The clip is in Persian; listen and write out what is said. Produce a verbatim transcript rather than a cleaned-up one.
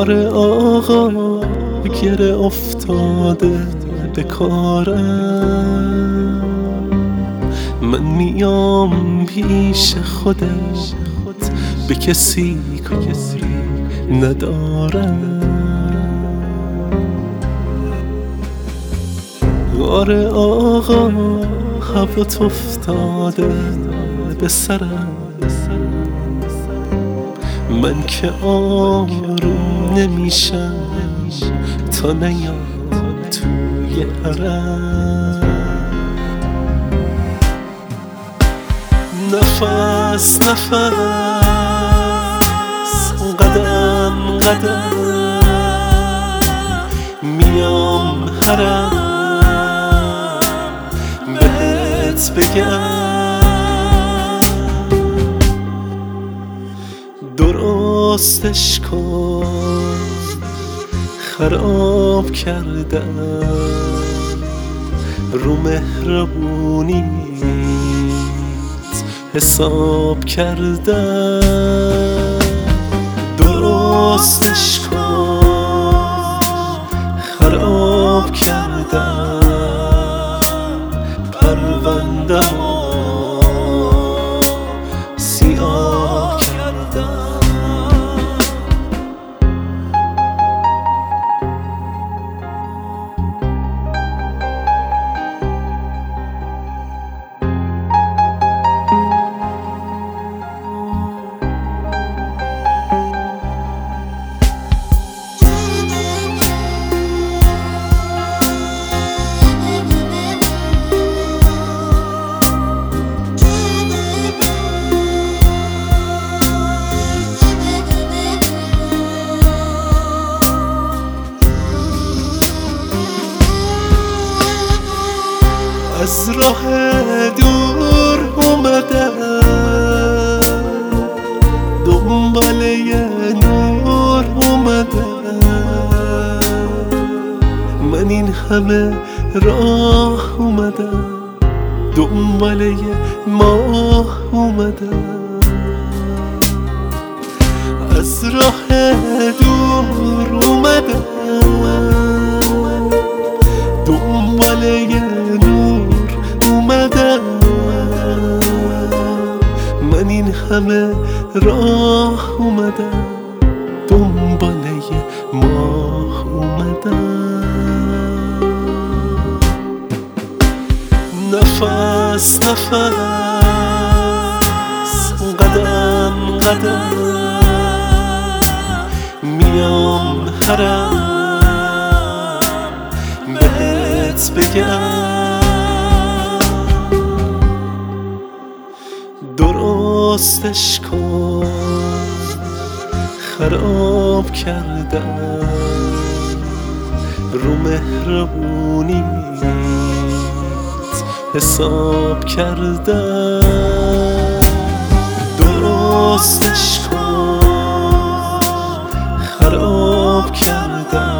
آره آقا گره افتاده به کارم، من میام پیش خودت به کسی کاری ندارم. آره آقا هوات افتاده به سرم، من که آروم نمیشم تا نیام توی حرم. نفس نفس قدم قدم میام حرم بهت بگم، درستش کن خراب کردم رو مهربونیت حساب کردم. درستش کن خراب کردم پرونده‌مو سیاه کردم. از راه دور اومدم دنبال یه نور اومدم، من این همه راه اومدم دنبال یه ماه اومدم. از راه دور اومدم دنبال یه اومدم، من این همه راه اومدم دنبال یه ماه اومدم. نفس نفس قدم قدم میام حرم بهت بگم، درستش کن خراب کردم رو مهربونیت حساب کردم. درستش کن خراب کردم